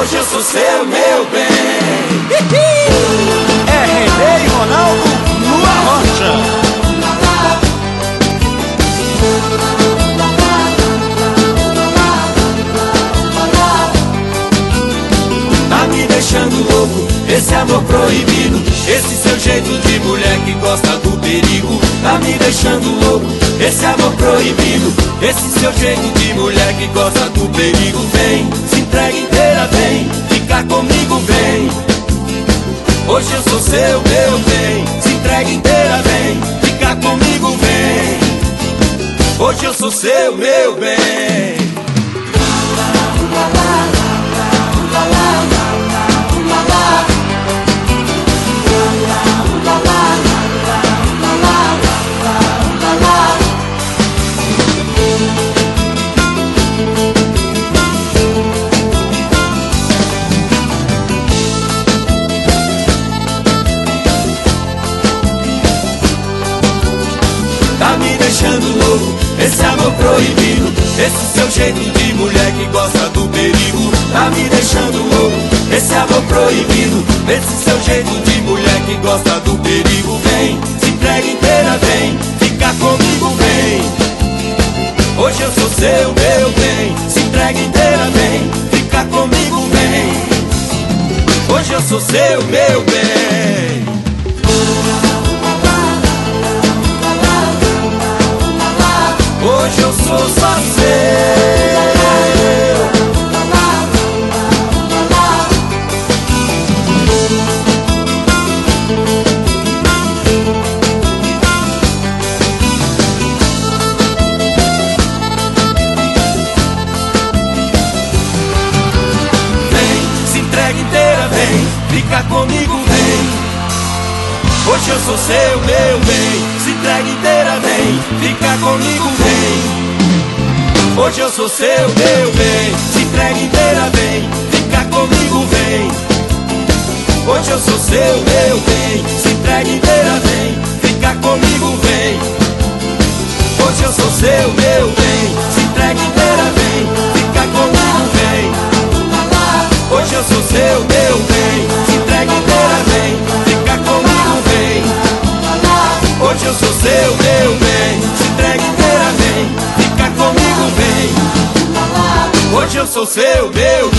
Hoje eu sou seu, meu bem. É René e Ronaldo Lua Rocha. Tá me deixando louco, esse amor proibido, esse seu jeito de mulher que gosta do perigo. Tá me deixando louco, esse amor proibido, esse seu jeito de mulher que gosta do perigo. Vem, se entrega inteira, vem, ficar comigo, vem. Hoje eu sou seu, meu bem. Se entrega inteira, vem, ficar comigo, vem. Hoje eu sou seu, meu bem. Tá me deixando louco, esse amor proibido, esse seu jeito de mulher que gosta do perigo. Tá me deixando louco, esse amor proibido, esse seu jeito de mulher que gosta do perigo. Vem, se entrega inteira, vem, ficar comigo, vem. Hoje eu sou seu, meu bem. Se entrega inteira, vem, ficar comigo, vem. Hoje eu sou seu, meu bem. Hoje eu sou só seu. Vem, se entrega inteira, vem, fica comigo, vem. Hoje eu sou seu, meu bem. Se entrega inteira, vem, fica comigo, vem. Hoje eu sou seu, meu bem. Se entrega inteira, vem, fica comigo, vem. Hoje eu sou seu, meu bem. Se entrega inteira, vem, fica comigo, vem. Hoje eu sou seu, meu bem. Se entrega inteira, vem, fica comigo, vem. Hoje eu sou seu, meu bem. Se entrega inteira, vem, fica comigo, vem. Hoje eu sou seu, meu bem. Se entrega inteira, vem, fica comigo, vem. Hoje eu sou seu, meu